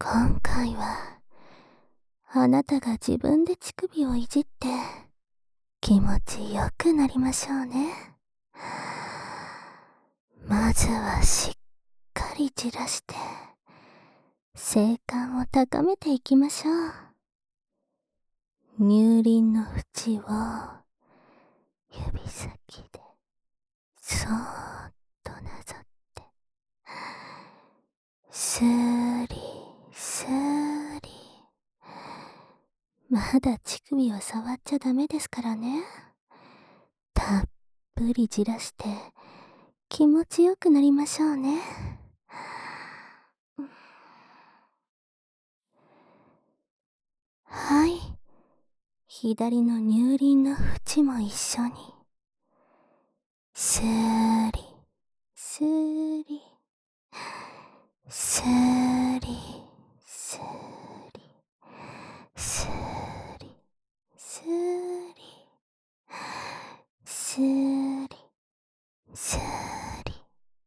今回は、あなたが自分で乳首をいじって、気持ちよくなりましょうね。まずはしっかりじらして、性感を高めていきましょう。乳輪の縁を、指先で、そーっとなぞって、スーリー、スーリー。まだ乳首を触っちゃダメですからね。たっぷりじらして気持ちよくなりましょうね。はい。左の乳輪の縁も一緒に。スーリ、スーリ、スーリ、スーリ、スーリ、スーリ、スーリ、スーリ、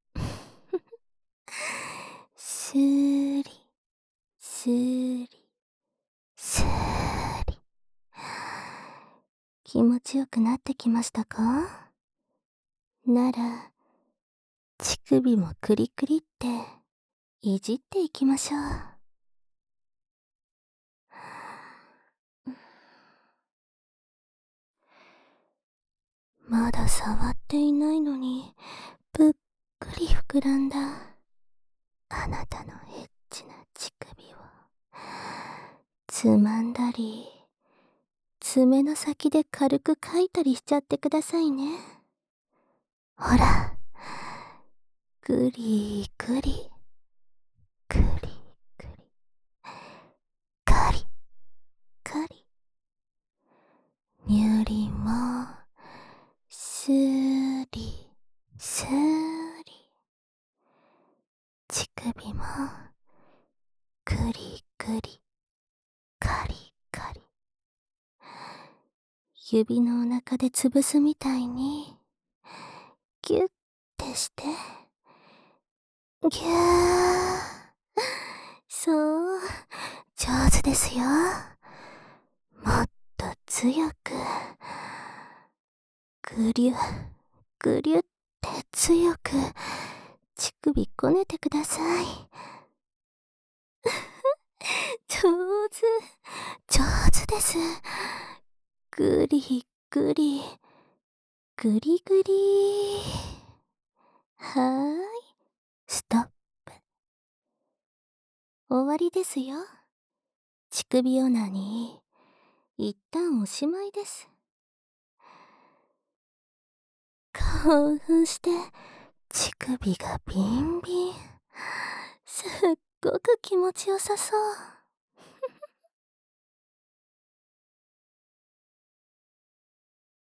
スーリ、スーリ、スーリ。気持ちよくなってきましたか？なら、乳首もクリクリっていじっていきましょう。まだ触っていないのに、ぷっくり膨らんだあなたのエッチな乳首をつまんだり、爪の先で軽くかいたりしちゃってくださいね。ほら、ぐりぐり、ぐりぐり、カリカリ。乳輪をスーリスーリ、乳首もグリグリ、カリカリ。指のお腹で潰すみたいにギュッてして、ギュー。そう、上手ですよ。もっと強く、ぐりゅぐりゅって強く乳首こねてください。上手、上手です。ぐりぐり、ぐりぐり。はーい、ストップ。終わりですよ。乳首オナニー、一旦おしまいです。興奮して、乳首がビンビン。すっごく気持ちよさそう。